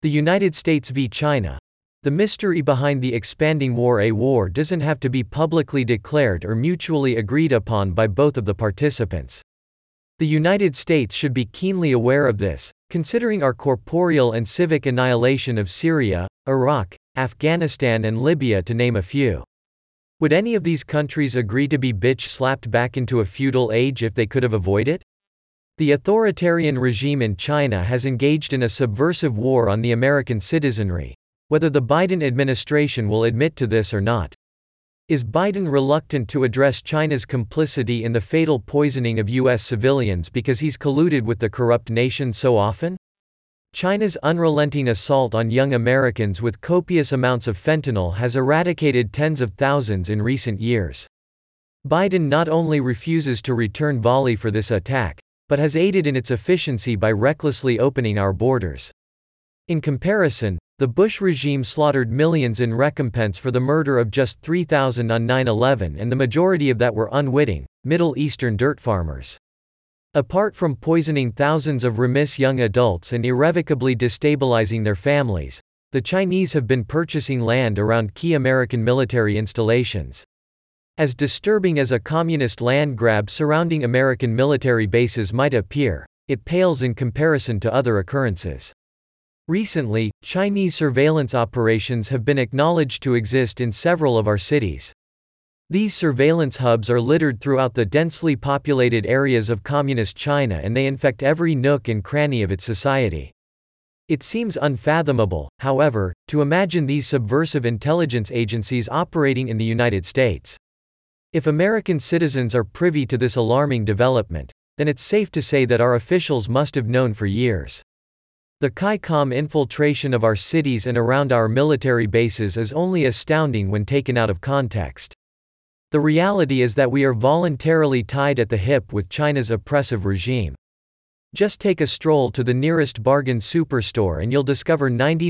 The United States v. China. The mystery behind the expanding war. A war doesn't have to be publicly declared or mutually agreed upon by both of the participants. The United States should be keenly aware of this, considering our corporeal and civic annihilation of Syria, Iraq, Afghanistan and Libya to name a few. Would any of these countries agree to be bitch-slapped back into a feudal age if they could have avoided it? The authoritarian regime in China has engaged in a subversive war on the American citizenry, whether the Biden administration will admit to this or not. Is Biden reluctant to address China's complicity in the fatal poisoning of U.S. civilians because he's colluded with the corrupt nation so often? China's unrelenting assault on young Americans with copious amounts of fentanyl has eradicated tens of thousands in recent years. Biden not only refuses to return volley for this attack, but has aided in its efficiency by recklessly opening our borders. In comparison, the Bush regime slaughtered millions in recompense for the murder of just 3,000 on 9/11, and the majority of that were unwitting, Middle Eastern dirt farmers. Apart from poisoning thousands of remiss young adults and irrevocably destabilizing their families, the Chinese have been purchasing land around key American military installations. As disturbing as a communist land grab surrounding American military bases might appear, it pales in comparison to other occurrences. Recently, Chinese surveillance operations have been acknowledged to exist in several of our cities. These surveillance hubs are littered throughout the densely populated areas of communist China, and they infect every nook and cranny of its society. It seems unfathomable, however, to imagine these subversive intelligence agencies operating in the United States. If American citizens are privy to this alarming development, then it's safe to say that our officials must have known for years. The CHICOM infiltration of our cities and around our military bases is only astounding when taken out of context. The reality is that we are voluntarily tied at the hip with China's oppressive regime. Just take a stroll to the nearest bargain superstore and you'll discover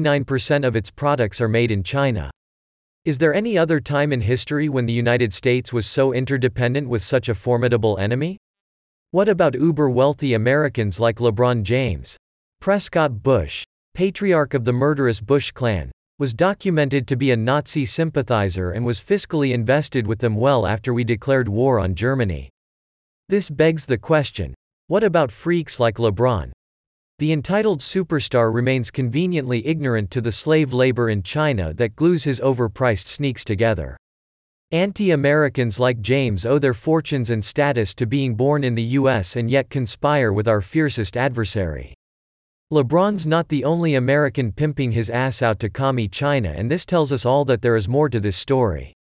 99% of its products are made in China. Is there any other time in history when the United States was so interdependent with such a formidable enemy? What about uber-wealthy Americans like LeBron James? Prescott Bush, patriarch of the murderous Bush clan, was documented to be a Nazi sympathizer and was fiscally invested with them well after we declared war on Germany. This begs the question, what about freaks like LeBron? The entitled superstar remains conveniently ignorant to the slave labor in China that glues his overpriced sneaks together. Anti-Americans like James owe their fortunes and status to being born in the US and yet conspire with our fiercest adversary. LeBron's not the only American pimping his ass out to commie China, and this tells us all that there is more to this story.